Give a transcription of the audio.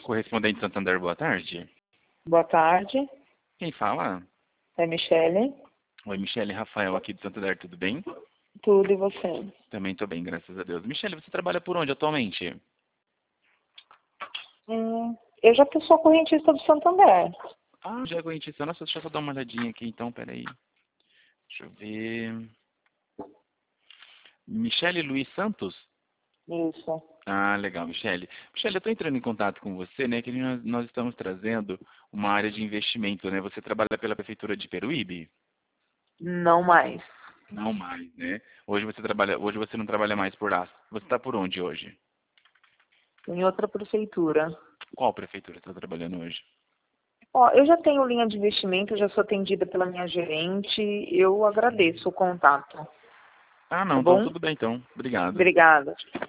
Correspondente Santander, boa tarde. Boa tarde, Quem fala? é Michele. Oi, Michele, Rafael aqui do Santander, tudo bem? Tudo e você? Também tô bem, graças a Deus. Michele, você trabalha por onde atualmente? Eu já sou correntista do Santander. Ah, já é correntista. Nossa, deixa eu só dar uma olhadinha aqui então, peraí. Deixa eu ver. Michele Luiz Santos? Isso. Ah, legal, Michele. Michele, eu estou entrando em contato com você, né? Que nós estamos trazendo uma área de investimento, né? Você trabalha pela Prefeitura de Peruíbe? Não mais. Não mais, né? Hoje você não trabalha mais por lá. Você está por onde hoje? Em outra prefeitura. Qual prefeitura você está trabalhando hoje? Ó, eu já tenho linha de investimento, já sou atendida pela minha gerente. Eu agradeço o contato. Ah, Tá não, então bom? tudo bem então. Obrigado. Obrigada.